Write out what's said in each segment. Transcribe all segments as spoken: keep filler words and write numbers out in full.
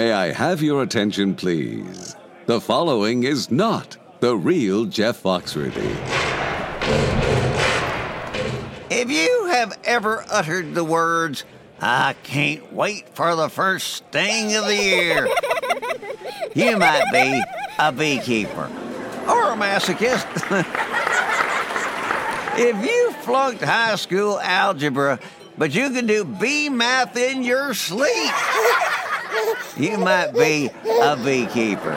May I have your attention, please? The following is not the real Jeff Foxworthy. If you have ever uttered the words, "I can't wait for the first sting of the year," you might be a beekeeper or a masochist. If you flunked high school algebra, but you can do bee math in your sleep, you might be a beekeeper.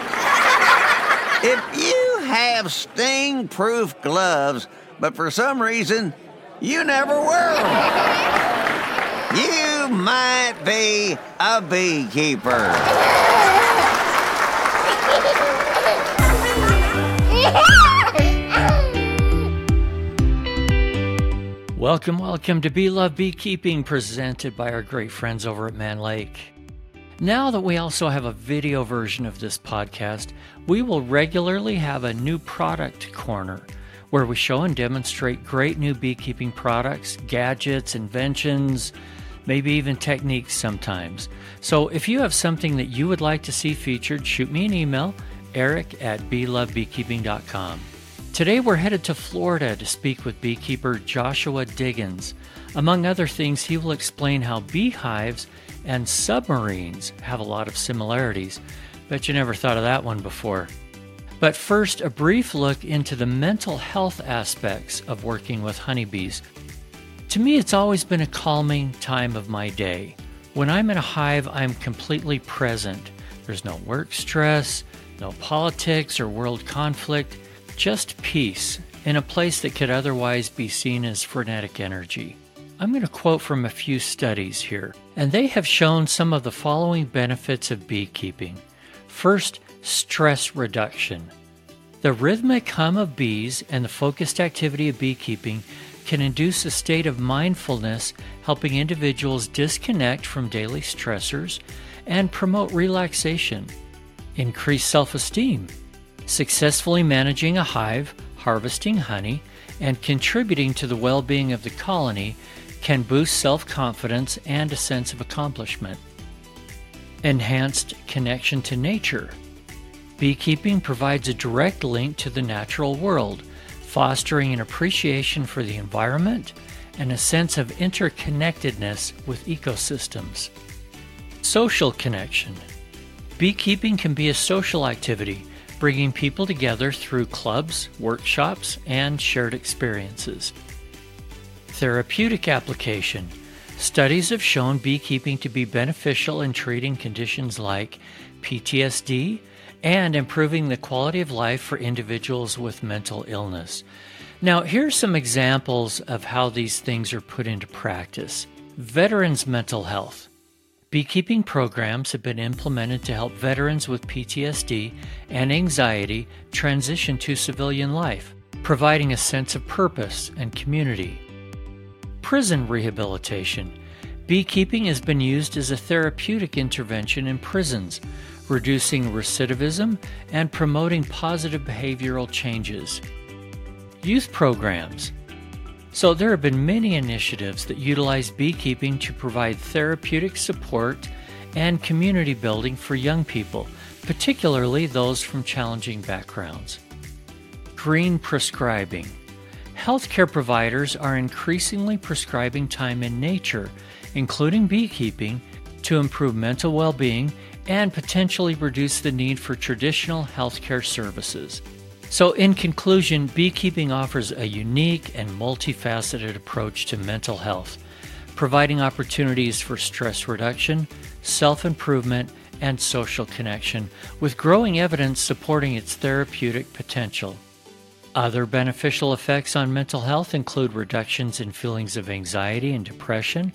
If you have sting-proof gloves, but for some reason you never wear them, you might be a beekeeper. Welcome, welcome to Bee Love Beekeeping, presented by our great friends over at Mann Lake. Now that we also have a video version of this podcast, we will regularly have a new product corner where we show and demonstrate great new beekeeping products, gadgets, inventions, maybe even techniques sometimes. So if you have something that you would like to see featured, shoot me an email, eric at bee love beekeeping dot com. Today we're headed to Florida to speak with beekeeper Joshua Diggins. Among other things, he will explain how beehives and submarines have a lot of similarities. Bet you never thought of that one before. But first, a brief look into the mental health aspects of working with honeybees. To me, it's always been a calming time of my day. When I'm in a hive, I'm completely present. There's no work stress, no politics or world conflict. Just peace in a place that could otherwise be seen as frenetic energy. I'm going to quote from a few studies here, and they have shown some of the following benefits of beekeeping. First, stress reduction. The rhythmic hum of bees and the focused activity of beekeeping can induce a state of mindfulness, helping individuals disconnect from daily stressors and promote relaxation. Increase self-esteem. Successfully managing a hive, harvesting honey, and contributing to the well-being of the colony can boost self-confidence and a sense of accomplishment. Enhanced connection to nature. Beekeeping provides a direct link to the natural world, fostering an appreciation for the environment and a sense of interconnectedness with ecosystems. Social connection. Beekeeping can be a social activity, bringing people together through clubs, workshops, and shared experiences. Therapeutic application. Studies have shown beekeeping to be beneficial in treating conditions like P T S D and improving the quality of life for individuals with mental illness. Now, here's some examples of how these things are put into practice. Veterans' mental health. Beekeeping programs have been implemented to help veterans with P T S D and anxiety transition to civilian life, providing a sense of purpose and community. Prison rehabilitation. Beekeeping has been used as a therapeutic intervention in prisons, reducing recidivism and promoting positive behavioral changes. Youth programs. So there have been many initiatives that utilize beekeeping to provide therapeutic support and community building for young people, particularly those from challenging backgrounds. Green prescribing. Healthcare providers are increasingly prescribing time in nature, including beekeeping, to improve mental well-being and potentially reduce the need for traditional healthcare services. So in conclusion, beekeeping offers a unique and multifaceted approach to mental health, providing opportunities for stress reduction, self-improvement, and social connection, with growing evidence supporting its therapeutic potential. Other beneficial effects on mental health include reductions in feelings of anxiety and depression,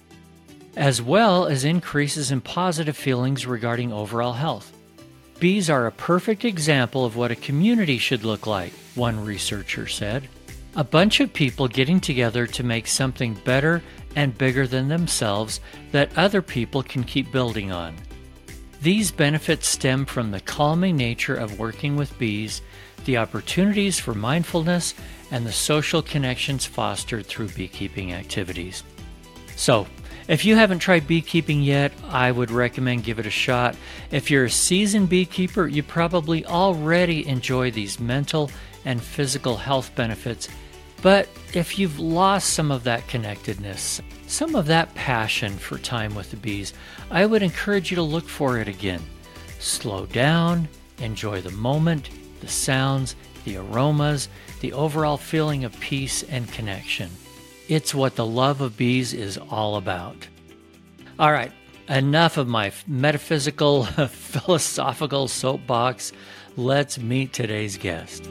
as well as increases in positive feelings regarding overall health. Bees are a perfect example of what a community should look like, one researcher said. A bunch of people getting together to make something better and bigger than themselves that other people can keep building on. These benefits stem from the calming nature of working with bees, the opportunities for mindfulness, and the social connections fostered through beekeeping activities. So, If you haven't tried beekeeping yet, I would recommend give it a shot. If you're a seasoned beekeeper, you probably already enjoy these mental and physical health benefits. But if you've lost some of that connectedness, some of that passion for time with the bees, I would encourage you to look for it again. Slow down, enjoy the moment, the sounds, the aromas, the overall feeling of peace and connection. It's what the love of bees is all about. All right, enough of my metaphysical, philosophical soapbox. Let's meet today's guest.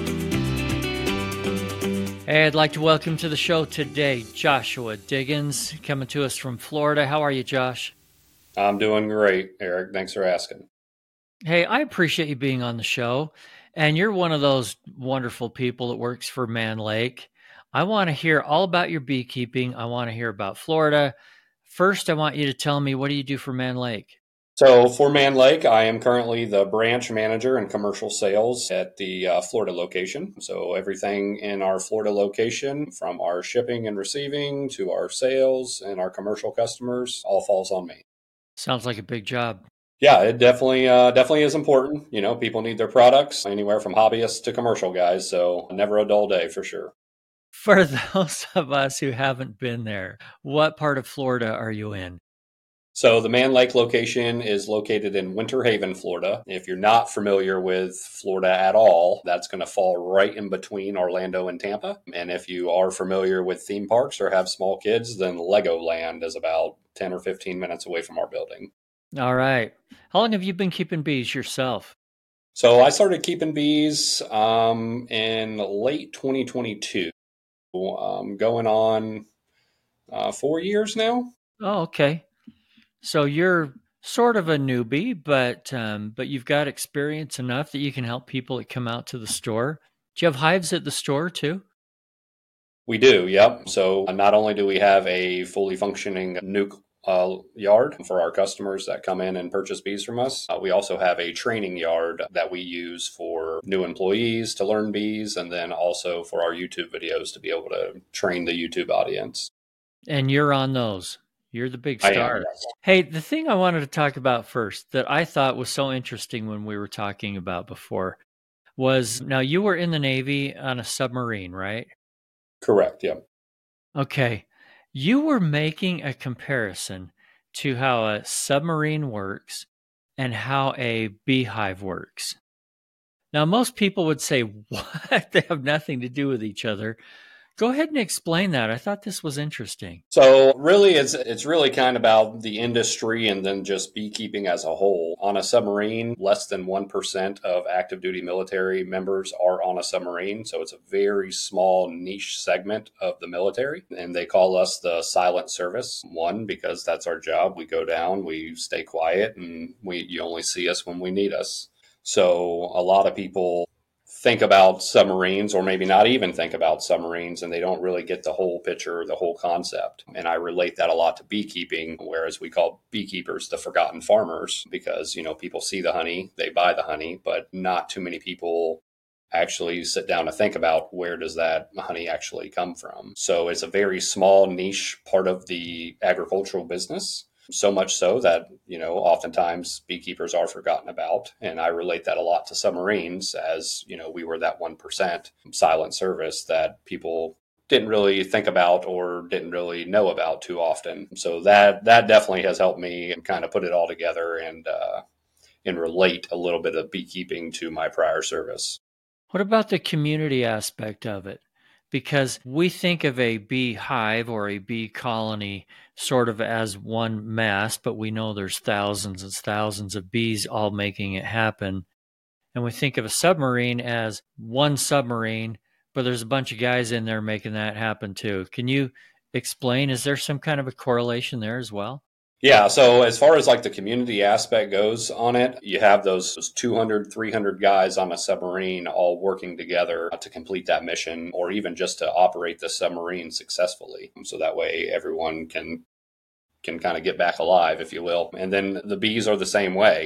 Hey, I'd like to welcome to the show today Joshua Diggins, coming to us from Florida. How are you, Josh? I'm doing great, Eric. Thanks for asking. Hey, I appreciate you being on the show. And you're one of those wonderful people that works for Mann Lake. I want to hear all about your beekeeping. I want to hear about Florida. First, I want you to tell me, what do you do for Mann Lake? So for Mann Lake, I am currently the branch manager in commercial sales at the uh, Florida location. So everything in our Florida location, from our shipping and receiving to our sales and our commercial customers, all falls on me. Sounds like a big job. Yeah, it definitely uh, definitely is important. You know, people need their products, anywhere from hobbyists to commercial guys. So never a dull day for sure. For those of us who haven't been there, what part of Florida are you in? So the Mann Lake location is located in Winter Haven, Florida. If you're not familiar with Florida at all, that's going to fall right in between Orlando and Tampa. And if you are familiar with theme parks or have small kids, then Legoland is about ten or fifteen minutes away from our building. All right. How long have you been keeping bees yourself? So I started keeping bees um, in late twenty twenty-two. Um, going on uh, four years now. Oh, okay. So you're sort of a newbie, but um, but you've got experience enough that you can help people that come out to the store. Do you have hives at the store too? We do, yep. So uh, not only do we have a fully functioning nuke uh, yard for our customers that come in and purchase bees from us, uh, we also have a training yard that we use for new employees to learn bees, and then also for our YouTube videos to be able to train the YouTube audience. And you're on those. You're the big I star. am. Hey, the thing I wanted to talk about first that I thought was so interesting when we were talking about before was, now you were in the Navy on a submarine, right? Correct, yep. Okay. You were making a comparison to how a submarine works and how a beehive works. Now, most people would say, what? They have nothing to do with each other. Go ahead and explain that. I thought this was interesting. So really, it's it's really kind of about the industry and then just beekeeping as a whole. On a submarine, less than one percent of active duty military members are on a submarine. So it's a very small niche segment of the military. And they call us the silent service. One, because that's our job. We go down, we stay quiet, and we you only see us when we need us. So a lot of people think about submarines, or maybe not even think about submarines, and they don't really get the whole picture, the whole concept. And I relate that a lot to beekeeping, whereas we call beekeepers the forgotten farmers, because, you know, people see the honey, they buy the honey, but not too many people actually sit down to think about where does that honey actually come from. So it's a very small niche part of the agricultural business. So much so that, you know, oftentimes beekeepers are forgotten about. And I relate that a lot to submarines, as, you know, we were that one percent silent service that people didn't really think about or didn't really know about too often. So that that definitely has helped me kind of put it all together and uh, and relate a little bit of beekeeping to my prior service. What about the community aspect of it? Because we think of a bee hive or a bee colony sort of as one mass, but we know there's thousands and thousands of bees all making it happen. And we think of a submarine as one submarine, but there's a bunch of guys in there making that happen too. Can you explain, is there some kind of a correlation there as well? Yeah, so as far as like the community aspect goes on it, you have those, those two hundred, three hundred guys on a submarine all working together to complete that mission, or even just to operate the submarine successfully. So that way everyone can can kind of get back alive, if you will. And then the bees are the same way.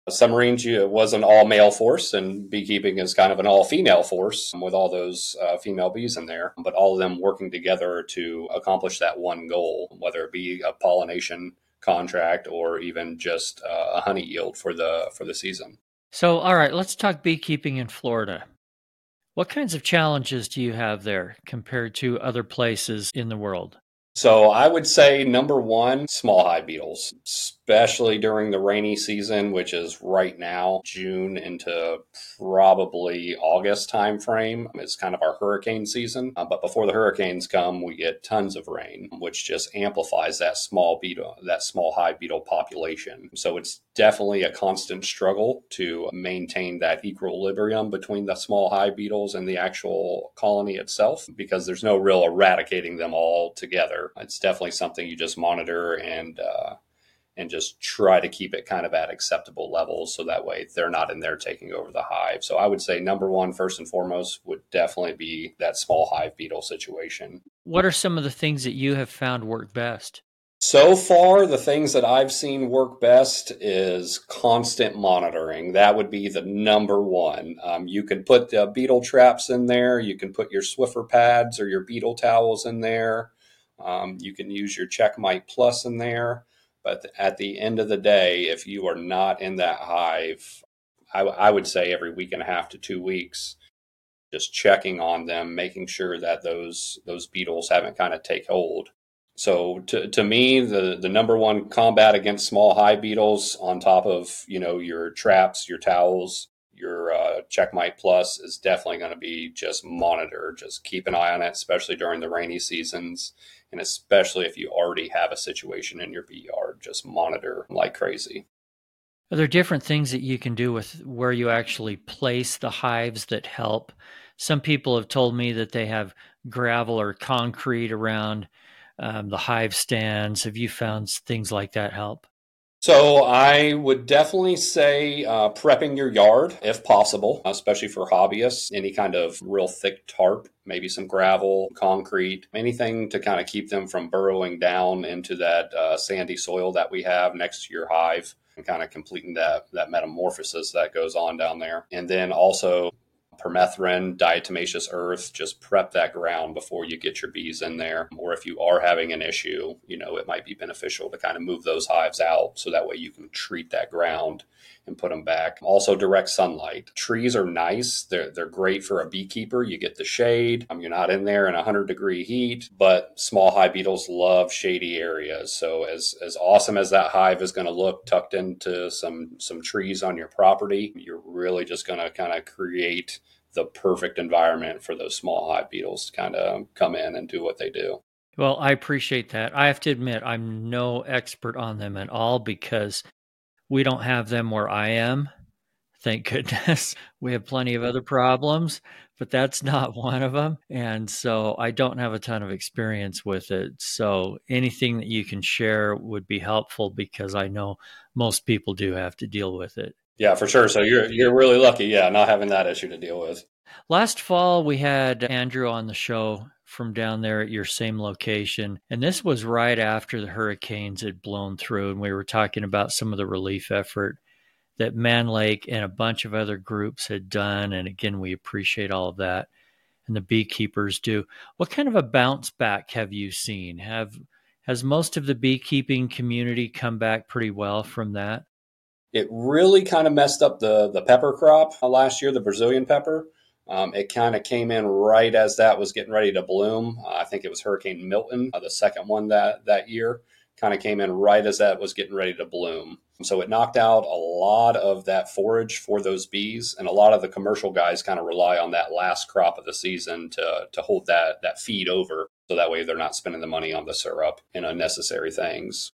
Submarines, you, it was an all-male force, and beekeeping is kind of an all-female force with all those uh, female bees in there, but all of them working together to accomplish that one goal, whether it be a pollination contract or even just uh, a honey yield for the for the season. So, all right, let's talk beekeeping in Florida. What kinds of challenges do you have there compared to other places in the world? So I would say number one, small hive beetles, especially during the rainy season, which is right now, June into probably August timeframe. It's kind of our hurricane season. Uh, but before the hurricanes come, we get tons of rain, which just amplifies that small beetle, that small hive beetle population. So it's definitely a constant struggle to maintain that equilibrium between the small hive beetles and the actual colony itself, because there's no real eradicating them all together. It's definitely something you just monitor and uh, and just try to keep it kind of at acceptable levels, so that way they're not in there taking over the hive. So I would say number one, first and foremost, would definitely be that small hive beetle situation. What are some of the things that you have found work best? So far, the things that I've seen work best is constant monitoring. That would be the number one. Um, you can put uh, beetle traps in there. You can put your Swiffer pads or your beetle towels in there. Um, you can use your Checkmate Plus in there. But at the end of the day, if you are not in that hive, I, I would say every week and a half to two weeks, just checking on them, making sure that those those beetles haven't kind of take hold. So to to me, the, the number one combat against small hive beetles, on top of, you know, your traps, your towels, your uh, Checkmate Plus, is definitely going to be just monitor, just keep an eye on it, especially during the rainy seasons. And especially if you already have a situation in your bee yard, just monitor like crazy. Are there different things that you can do with where you actually place the hives that help? Some people have told me that they have gravel or concrete around um, the hive stands. Have you found things like that help? So I would definitely say uh, prepping your yard if possible, especially for hobbyists. Any kind of real thick tarp, maybe some gravel, concrete, anything to kind of keep them from burrowing down into that uh, sandy soil that we have next to your hive, and kind of completing that, that metamorphosis that goes on down there. And then also permethrin, diatomaceous earth, just prep that ground before you get your bees in there. Or if you are having an issue, you know, it might be beneficial to kind of move those hives out, so that way you can treat that ground and put them back. Also, direct sunlight. Trees are nice. They're, they're great for a beekeeper. You get the shade. Um, you're not in there in one hundred degree heat, but small hive beetles love shady areas. So as, as awesome as that hive is going to look tucked into some, some trees on your property, you're really just going to kind of create the perfect environment for those small hive beetles to kind of come in and do what they do. Well, I appreciate that. I have to admit, I'm no expert on them at all, because we don't have them where I am. Thank goodness. We have plenty of other problems, but that's not one of them. And so I don't have a ton of experience with it. So anything that you can share would be helpful, because I know most people do have to deal with it. Yeah, for sure. So you're you're really lucky, yeah, not having that issue to deal with. Last fall, we had Andrew on the show from down there at your same location. And this was right after the hurricanes had blown through. And we were talking about some of the relief effort that Mann Lake and a bunch of other groups had done. And again, we appreciate all of that. And the beekeepers do. What kind of a bounce back have you seen? Have Has most of the beekeeping community come back pretty well from that? It really kind of messed up the, the pepper crop last year, the Brazilian pepper. Um, it kind of came in right as that was getting ready to bloom. Uh, I think it was Hurricane Milton, uh, the second one that, that year, kind of came in right as that was getting ready to bloom. So it knocked out a lot of that forage for those bees. And a lot of the commercial guys kind of rely on that last crop of the season to, to hold that, that feed over. So that way they're not spending the money on the syrup and unnecessary things.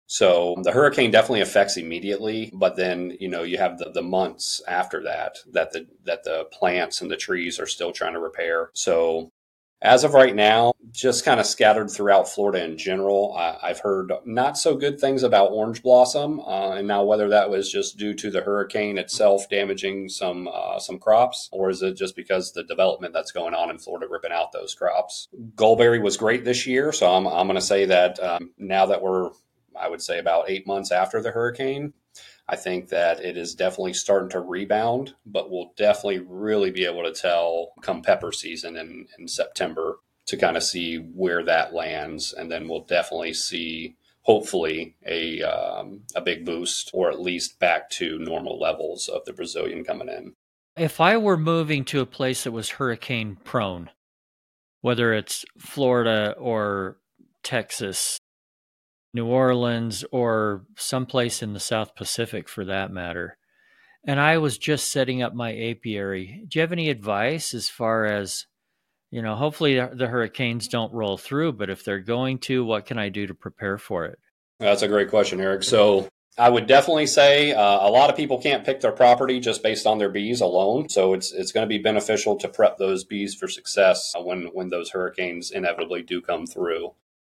So the hurricane definitely affects immediately, but then, you know, you have the, the months after that, that the, that the plants and the trees are still trying to repair. So as of right now, just kind of scattered throughout Florida in general, I, I've heard not so good things about orange blossom. Uh, and now whether that was just due to the hurricane itself damaging some, uh, some crops, or is it just because the development that's going on in Florida ripping out those crops? Goldberry was great this year. So I'm, I'm going to say that um, now that we're I would say about eight months after the hurricane, I think that it is definitely starting to rebound, but we'll definitely really be able to tell come pepper season in, in September to kind of see where that lands. And then we'll definitely see, hopefully, a um, a big boost, or at least back to normal levels of the Brazilian coming in. If I were moving to a place that was hurricane prone, whether it's Florida or Texas, New Orleans, or someplace in the South Pacific for that matter, and I was just setting up my apiary, do you have any advice as far as, you know, hopefully the, the hurricanes don't roll through, but if they're going to, what can I do to prepare for it? That's a great question, Eric. So I would definitely say uh, a lot of people can't pick their property just based on their bees alone. So it's it's going to be beneficial to prep those bees for success when, when those hurricanes inevitably do come through.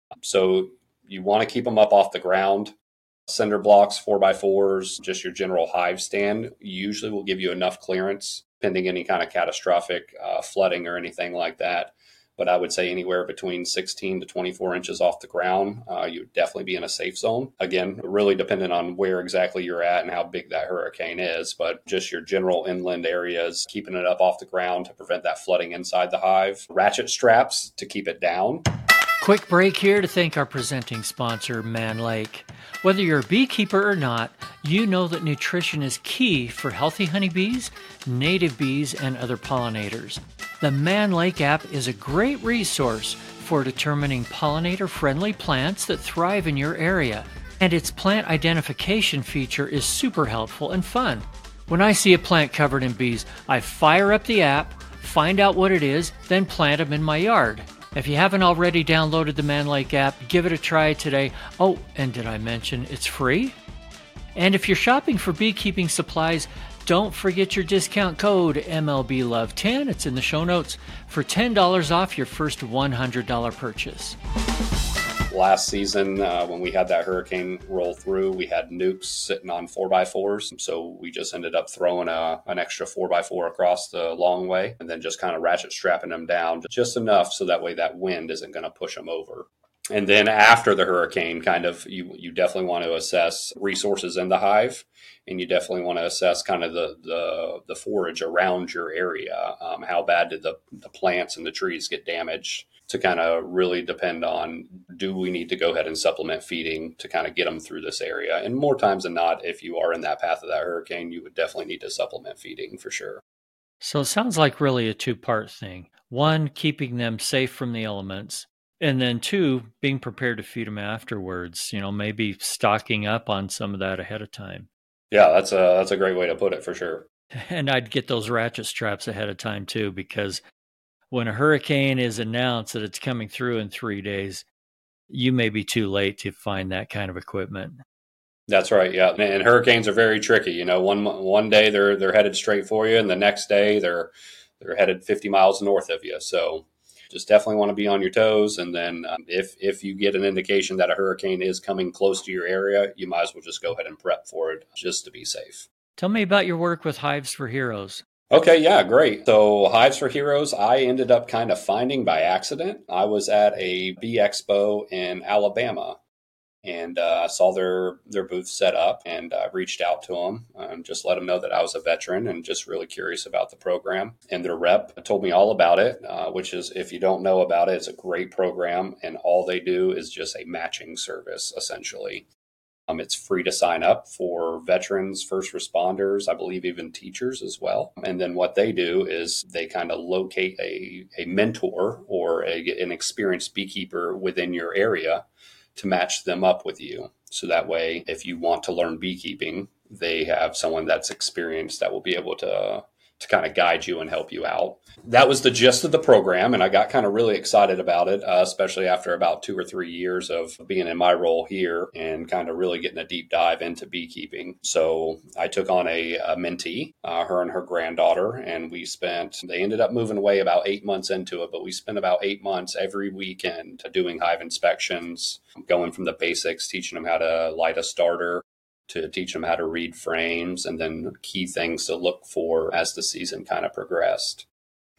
So you want to keep them up off the ground. Cinder blocks, four by fours, just your general hive stand usually will give you enough clearance pending any kind of catastrophic uh, flooding or anything like that. But I would say anywhere between sixteen to twenty-four inches off the ground, uh, you would definitely be in a safe zone. Again, really dependent on where exactly you're at and how big that hurricane is, but just your general inland areas, keeping it up off the ground to prevent that flooding inside the hive. Ratchet straps to keep it down. Quick break here to thank our presenting sponsor, Mann Lake. Whether you're a beekeeper or not, you know that nutrition is key for healthy honeybees, native bees, and other pollinators. The Mann Lake app is a great resource for determining pollinator-friendly plants that thrive in your area, and its plant identification feature is super helpful and fun. When I see a plant covered in bees, I fire up the app, find out what it is, then plant them in my yard. If you haven't already downloaded the Mann Lake app, give it a try today. Oh, and did I mention it's free? And if you're shopping for beekeeping supplies, don't forget your discount code M L B Love ten. It's in the show notes for ten dollars off your first one hundred dollars purchase. Last season, uh, when we had that hurricane roll through, we had nukes sitting on four by fours. So we just ended up throwing a, an extra four by four across the long way and then just kind of ratchet strapping them down just enough so that way that wind isn't going to push them over. And then after the hurricane, kind of, you, you definitely want to assess resources in the hive, and you definitely want to assess kind of the, the, the forage around your area. Um, how bad did the, the plants and the trees get damaged, to kind of really depend on, do we need to go ahead and supplement feeding to kind of get them through this area? And more times than not, if you are in that path of that hurricane, you would definitely need to supplement feeding for sure. So it sounds like really a two-part thing. One, keeping them safe from the elements. And then two, being prepared to feed them afterwards, you know, maybe stocking up on some of that ahead of time. Yeah, that's a, that's a great way to put it for sure. And I'd get those ratchet straps ahead of time too, because when a hurricane is announced that it's coming through in three days, you may be too late to find that kind of equipment. That's right. Yeah. And hurricanes are very tricky. You know, one, one day they're, they're headed straight for you, and the next day they're, they're headed fifty miles north of you. So just definitely want to be on your toes. And then um, if, if you get an indication that a hurricane is coming close to your area, you might as well just go ahead and prep for it just to be safe. Tell me about your work with Hives for Heroes. Okay, yeah, great. So Hives for Heroes, I ended up kind of finding by accident. I was at a bee expo in Alabama, and uh, I saw their their booth set up, and I reached out to them and just let them know that I was a veteran and just really curious about the program. And their rep told me all about it, uh, which is, if you don't know about it, it's a great program, and all they do is just a matching service, essentially. Um, it's free to sign up for veterans, first responders, I believe even teachers as well. And then what they do is they kind of locate a, a mentor or a, an experienced beekeeper within your area to match them up with you. So that way, if you want to learn beekeeping, they have someone that's experienced that will be able to to kind of guide you and help you out. That was the gist of the program, and I got kind of really excited about it, uh, especially after about two or three years of being in my role here and kind of really getting a deep dive into beekeeping. So I took on a, a mentee, uh, her and her granddaughter, and we spent, they ended up moving away about eight months into it, but we spent about eight months every weekend doing hive inspections, going from the basics, teaching them how to light a starter, to teach them how to read frames, and then key things to look for as the season kind of progressed.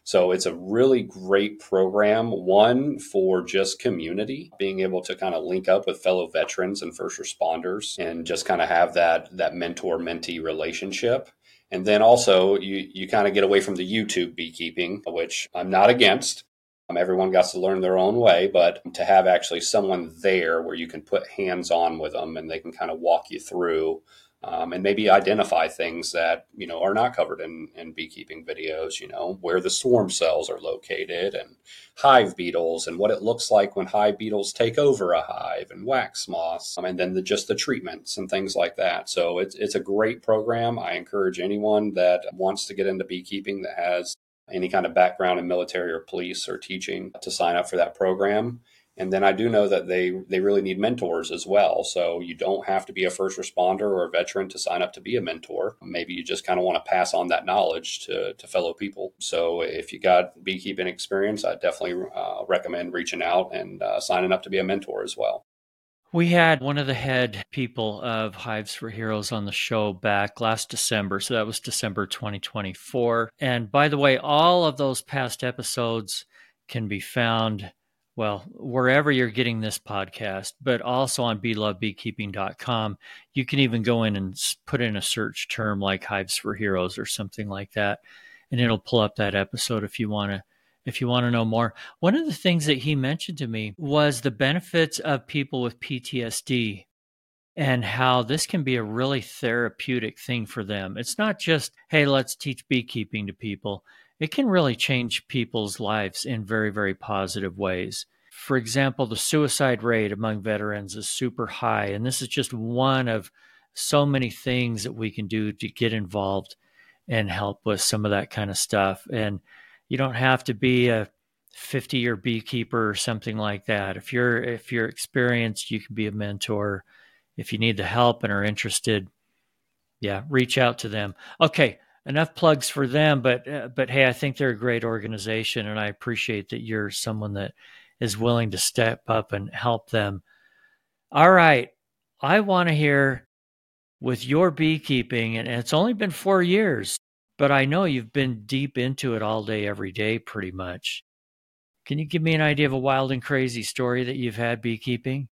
So it's a really great program, one for just community, being able to kind of link up with fellow veterans and first responders and just kind of have that, that mentor-mentee relationship. And then also you, you kind of get away from the YouTube beekeeping, which I'm not against. Um, everyone got to learn their own way, but to have actually someone there where you can put hands on with them and they can kind of walk you through Um, and maybe identify things that, you know, are not covered in, in beekeeping videos, you know, where the swarm cells are located and hive beetles and what it looks like when hive beetles take over a hive and wax moths, um, and then the, just the treatments and things like that. So it's, it's a great program. I encourage anyone that wants to get into beekeeping that has any kind of background in military or police or teaching to sign up for that program. And then I do know that they, they really need mentors as well. So you don't have to be a first responder or a veteran to sign up to be a mentor. Maybe you just kind of want to pass on that knowledge to, to fellow people. So if you got beekeeping experience, I definitely uh, recommend reaching out and uh, signing up to be a mentor as well. We had one of the head people of Hives for Heroes on the show back last December. So that was December twenty twenty-four. And by the way, all of those past episodes can be found, well, wherever you're getting this podcast, but also on bee love beekeeping dot com. You can even go in and put in a search term like Hives for Heroes or something like that, and it'll pull up that episode if you want to if you want to know more. One of the things that he mentioned to me was the benefits of people with P T S D and how this can be a really therapeutic thing for them. It's not just, hey, let's teach beekeeping to people. It can really change people's lives in very, very positive ways. For example, the suicide rate among veterans is super high, and this is just one of so many things that we can do to get involved and help with some of that kind of stuff. And you don't have to be a fifty-year beekeeper or something like that. If you're if you're experienced, you can be a mentor. If you need the help and are interested, yeah, reach out to them. Okay. Enough plugs for them, but uh, but hey, I think they're a great organization, and I appreciate that you're someone that is willing to step up and help them. All right, I want to hear with your beekeeping, and it's only been four years, but I know you've been deep into it all day, every day, pretty much. Can you give me an idea of a wild and crazy story that you've had beekeeping?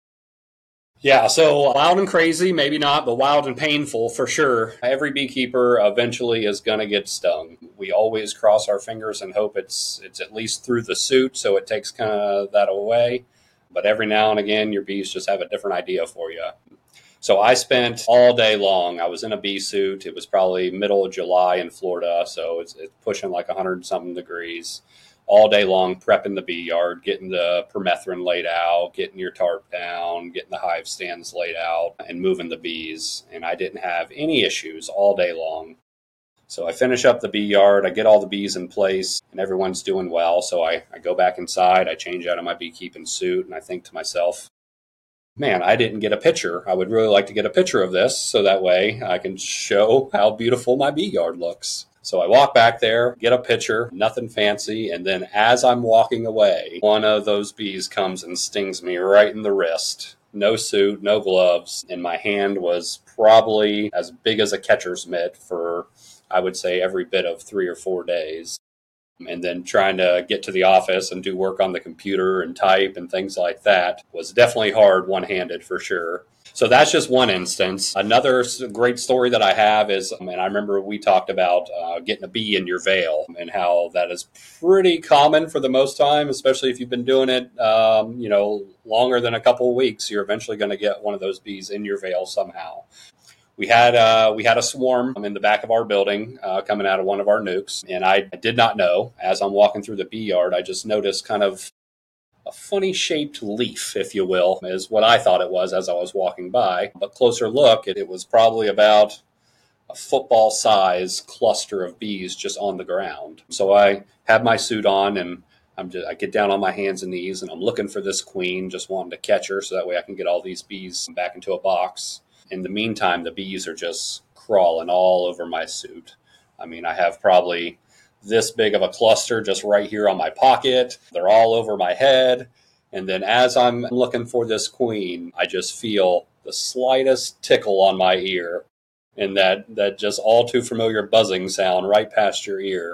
Yeah, so wild and crazy, maybe not, but wild and painful for sure. Every beekeeper eventually is going to get stung. We always cross our fingers and hope it's it's at least through the suit, so it takes kind of that away. But every now and again, your bees just have a different idea for you. So I spent all day long. I was in a bee suit. It was probably middle of July in Florida, so it's, it's pushing like one hundred something degrees. All day long, prepping the bee yard, getting the permethrin laid out, getting your tarp down, getting the hive stands laid out, and moving the bees. And I didn't have any issues all day long. So I finish up the bee yard, I get all the bees in place, and everyone's doing well. So I, I go back inside, I change out of my beekeeping suit, and I think to myself, man, I didn't get a picture. I would really like to get a picture of this so that way I can show how beautiful my bee yard looks. So I walk back there, get a picture, nothing fancy, and then as I'm walking away, one of those bees comes and stings me right in the wrist. No suit, no gloves, and my hand was probably as big as a catcher's mitt for, I would say, every bit of three or four days. And then trying to get to the office and do work on the computer and type and things like that was definitely hard one-handed for sure. So that's just one instance. Another great story that I have is, and I remember we talked about uh, getting a bee in your veil and how that is pretty common for the most time, especially if you've been doing it, um, you know, longer than a couple of weeks. You're eventually going to get one of those bees in your veil somehow. We had uh, we had a swarm in the back of our building uh, coming out of one of our nukes, and I did not know. As I'm walking through the bee yard, I just noticed kind of a funny shaped leaf, if you will, is what I thought it was as I was walking by. But closer look, it, it was probably about a football size cluster of bees just on the ground. So I had my suit on and I'm just, I get down on my hands and knees and I'm looking for this queen, just wanting to catch her so that way I can get all these bees back into a box. In the meantime, the bees are just crawling all over my suit. I mean, I have probably this big of a cluster just right here on my pocket. They're all over my head. And then as I'm looking for this queen, I just feel the slightest tickle on my ear and that, that just all too familiar buzzing sound right past your ear.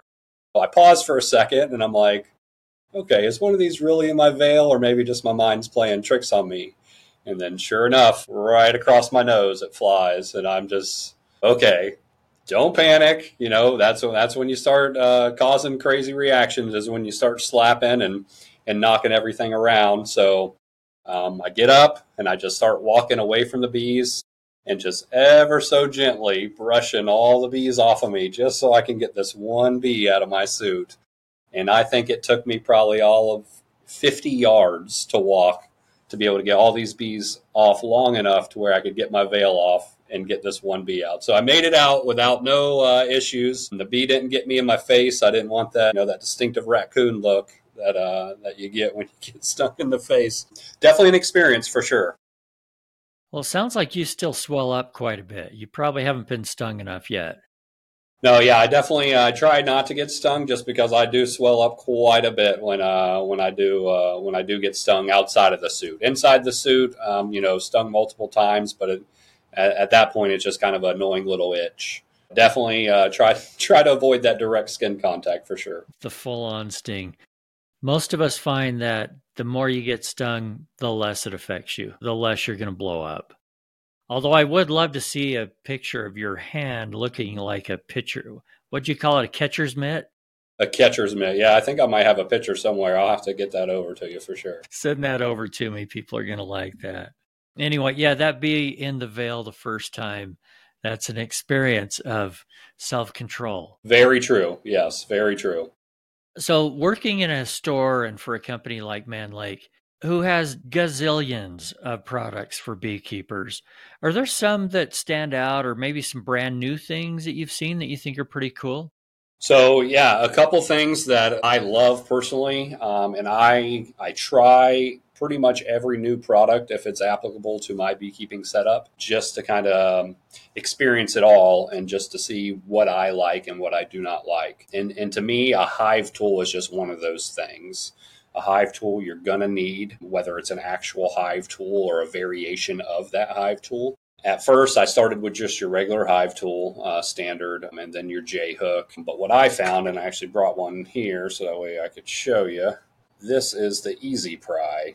I paused for a second and I'm like, okay, is one of these really in my veil, or maybe just my mind's playing tricks on me? And then sure enough, right across my nose, it flies. And I'm just, okay, don't panic. You know, that's when, that's when you start uh, causing crazy reactions, is when you start slapping and, and knocking everything around. So um, I get up and I just start walking away from the bees and just ever so gently brushing all the bees off of me just so I can get this one bee out of my suit. And I think it took me probably all of fifty yards to walk to be able to get all these bees off long enough to where I could get my veil off and get this one bee out. So I made it out without no uh, issues. And the bee didn't get me in my face. I didn't want that, you know, that distinctive raccoon look that uh, that you get when you get stung in the face. Definitely an experience for sure. Well, it sounds like you still swell up quite a bit. You probably haven't been stung enough yet. No, yeah, I definitely I uh, try not to get stung, just because I do swell up quite a bit when uh when I do uh, when I do get stung outside of the suit. Inside the suit, um, you know, stung multiple times, but it, at, at that point, it's just kind of an annoying little itch. Definitely uh, try try to avoid that direct skin contact for sure. The full-on sting. Most of us find that the more you get stung, the less it affects you, the less you're going to blow up. Although I would love to see a picture of your hand looking like a pitcher. What'd you call it, a catcher's mitt? A catcher's mitt. Yeah, I think I might have a picture somewhere. I'll have to get that over to you for sure. Send that over to me. People are going to like that. Anyway, yeah, that bee in the veil the first time, that's an experience of self-control. Very true. Yes, very true. So working in a store and for a company like Man Lake, who has gazillions of products for beekeepers, are there some that stand out, or maybe some brand new things that you've seen that you think are pretty cool? So yeah, a couple things that I love personally, um, and I I try pretty much every new product if it's applicable to my beekeeping setup, just to kind of um, experience it all and just to see what I like and what I do not like. And and to me, a hive tool is just one of those things. A hive tool you're going to need, whether it's an actual hive tool or a variation of that hive tool. At first, I started with just your regular hive tool, uh, standard, and then your J-hook. But what I found, and I actually brought one here so that way I could show you, this is the Easy Pry.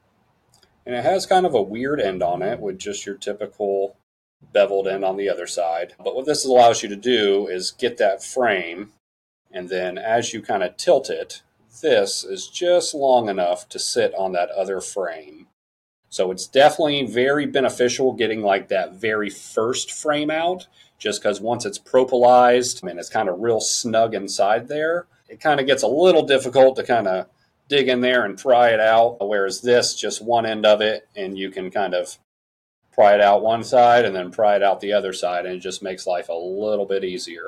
And it has kind of a weird end on it with just your typical beveled end on the other side. But what this allows you to do is get that frame, and then as you kind of tilt it, this is just long enough to sit on that other frame. So it's definitely very beneficial getting like that very first frame out, just because once it's propolized and it's kind of real snug inside there, it kind of gets a little difficult to kind of dig in there and pry it out. Whereas this, just one end of it, and you can kind of pry it out one side and then pry it out the other side, and it just makes life a little bit easier.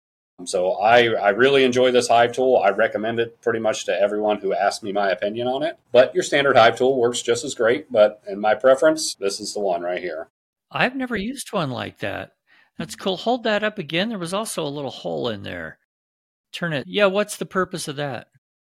So I, I really enjoy this hive tool. I recommend it pretty much to everyone who asks me my opinion on it. But your standard hive tool works just as great. But in my preference, this is the one right here. I've never used one like that. That's cool. Hold that up again. There was also a little hole in there. Turn it. Yeah, what's the purpose of that?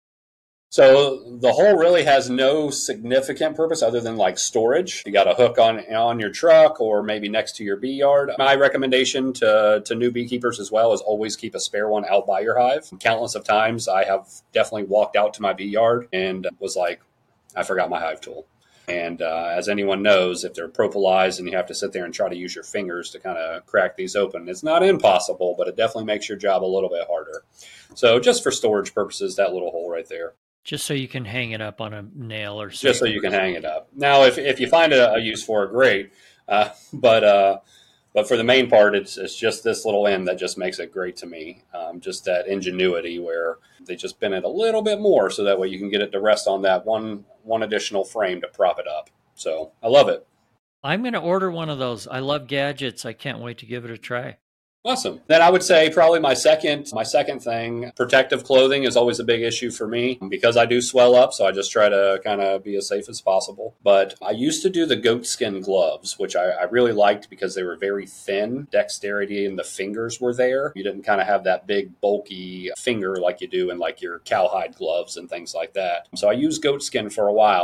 So the hole really has no significant purpose other than like storage. You got a hook on on your truck or maybe next to your bee yard. My recommendation to, to new beekeepers as well is always keep a spare one out by your hive. Countless of times I have definitely walked out to my bee yard and was like, I forgot my hive tool. And uh, as anyone knows, if they're propolized and you have to sit there and try to use your fingers to kind of crack these open, it's not impossible, but it definitely makes your job a little bit harder. So just for storage purposes, that little hole right there. Just so you can hang it up on a nail or something. Just so you can hang it up. Now, if if you find a, a use for it, great. Uh, but uh, but for the main part, it's it's just this little end that just makes it great to me. Um, just that ingenuity where they just bend it a little bit more so that way you can get it to rest on that one one additional frame to prop it up. So I love it. I'm going to order one of those. I love gadgets. I can't wait to give it a try. Awesome. Then I would say probably my second my second thing, protective clothing is always a big issue for me because I do swell up. So I just try to kind of be as safe as possible. But I used to do the goat skin gloves, which I, I really liked because they were very thin. Dexterity in the fingers were there. You didn't kind of have that big bulky finger like you do in like your cowhide gloves and things like that. So I used goat skin for a while.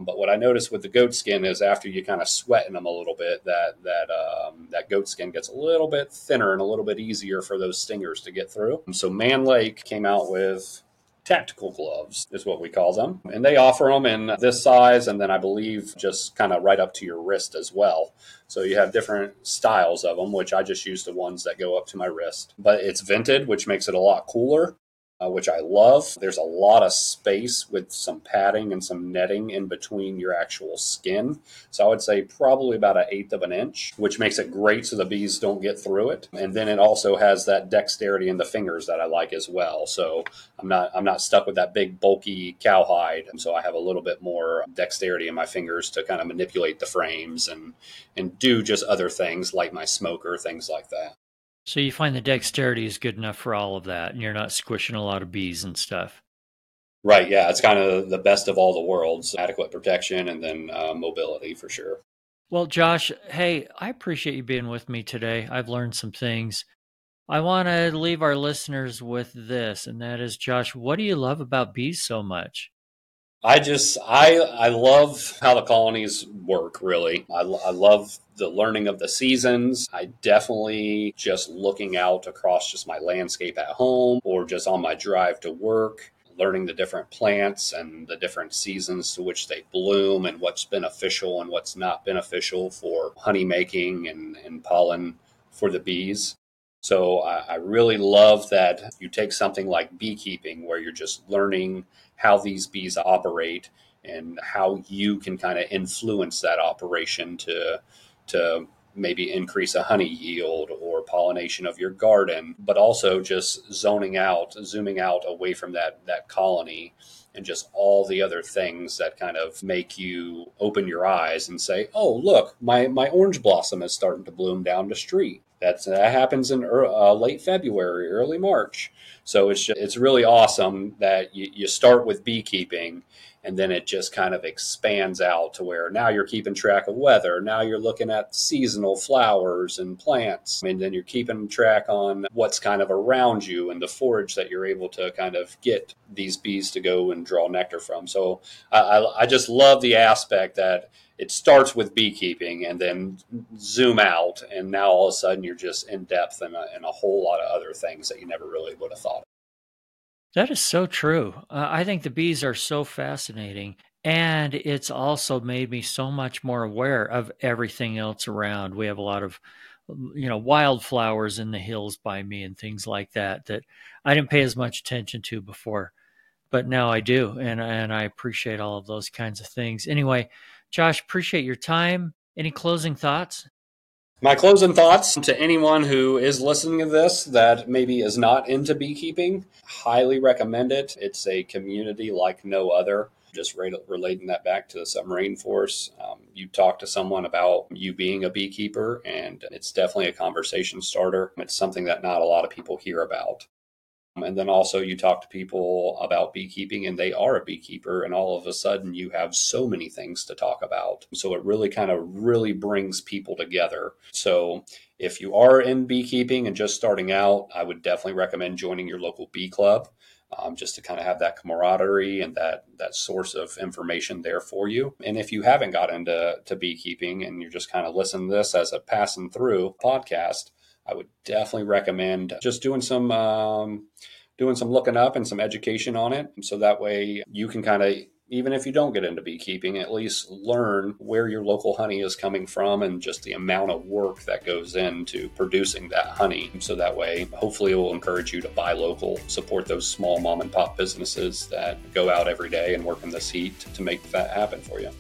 But what I noticed with the goat skin is after you kind of sweaten them a little bit, that that um, that goat skin gets a little bit thinner and a little bit easier for those stingers to get through. So Mann Lake came out with tactical gloves is what we call them. And they offer them in this size, and then I believe just kind of right up to your wrist as well. So you have different styles of them, which I just use the ones that go up to my wrist. But it's vented, which makes it a lot cooler. Uh, which I love. There's a lot of space with some padding and some netting in between your actual skin. So I would say probably about an eighth of an inch, which makes it great so the bees don't get through it. And then it also has that dexterity in the fingers that I like as well. So I'm not I'm not stuck with that big bulky cowhide. And so I have a little bit more dexterity in my fingers to kind of manipulate the frames and and do just other things like my smoker, things like that. So you find the dexterity is good enough for all of that, and you're not squishing a lot of bees and stuff. Right, yeah. It's kind of the best of all the worlds. Adequate protection and then uh, mobility for sure. Well, Josh, hey, I appreciate you being with me today. I've learned some things. I want to leave our listeners with this, and that is, Josh, what do you love about bees so much? I just, I I love how the colonies work, really. I, I love the learning of the seasons. I definitely just looking out across just my landscape at home or just on my drive to work, learning the different plants and the different seasons to which they bloom and what's beneficial and what's not beneficial for honey making and, and pollen for the bees. So I, I really love that you take something like beekeeping where you're just learning how these bees operate and how you can kind of influence that operation to to maybe increase a honey yield or pollination of your garden, but also just zoning out, zooming out away from that that colony and just all the other things that kind of make you open your eyes and say, oh, look, my, my orange blossom is starting to bloom down the street. That's, that happens in uh, late February, early March. So it's just, it's really awesome that you, you start with beekeeping and then it just kind of expands out to where now you're keeping track of weather. Now you're looking at seasonal flowers and plants. And then you're keeping track on what's kind of around you and the forage that you're able to kind of get these bees to go and draw nectar from. So I, I, I just love the aspect that it starts with beekeeping and then zoom out. And now all of a sudden you're just in depth in a, in a whole lot of other things that you never really would have thought of. That is so true. Uh, I think the bees are so fascinating, and it's also made me so much more aware of everything else around. We have a lot of, you know, wildflowers in the hills by me and things like that that I didn't pay as much attention to before, but now I do, and and I appreciate all of those kinds of things. Anyway, Josh, appreciate your time. Any closing thoughts? My closing thoughts to anyone who is listening to this that maybe is not into beekeeping, highly recommend it. It's a community like no other. Just re- relating that back to the submarine force, um, you talk to someone about you being a beekeeper, and it's definitely a conversation starter. It's something that not a lot of people hear about. And then also you talk to people about beekeeping and they are a beekeeper, and all of a sudden you have so many things to talk about. So it really kind of really brings people together. So if you are in beekeeping and just starting out, I would definitely recommend joining your local bee club, um, just to kind of have that camaraderie and that that source of information there for you. And if you haven't got into to beekeeping and you're just kind of listening to this as a passing through podcast, I would definitely recommend just doing some um, doing some looking up and some education on it. So that way you can kind of, even if you don't get into beekeeping, at least learn where your local honey is coming from and just the amount of work that goes into producing that honey. So that way, hopefully it will encourage you to buy local, support those small mom and pop businesses that go out every day and work in this heat to make that happen for you.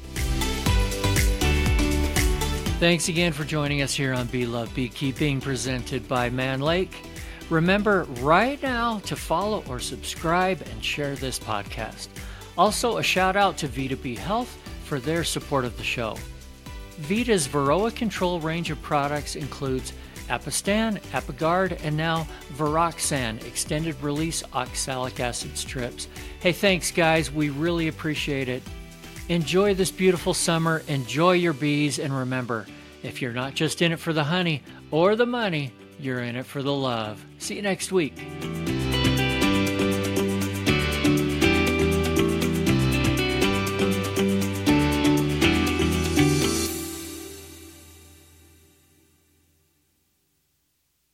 Thanks again for joining us here on Bee Love Beekeeping, presented by Mann Lake. Remember right now to follow or subscribe and share this podcast. Also, a shout out to Vita Bee Health for their support of the show. Vita's Varroa control range of products includes Apistan, Apigard, and now Viroxan extended release oxalic acid strips. Hey, thanks guys, we really appreciate it. Enjoy this beautiful summer, enjoy your bees, and remember, if you're not just in it for the honey or the money, you're in it for the love. See you next week.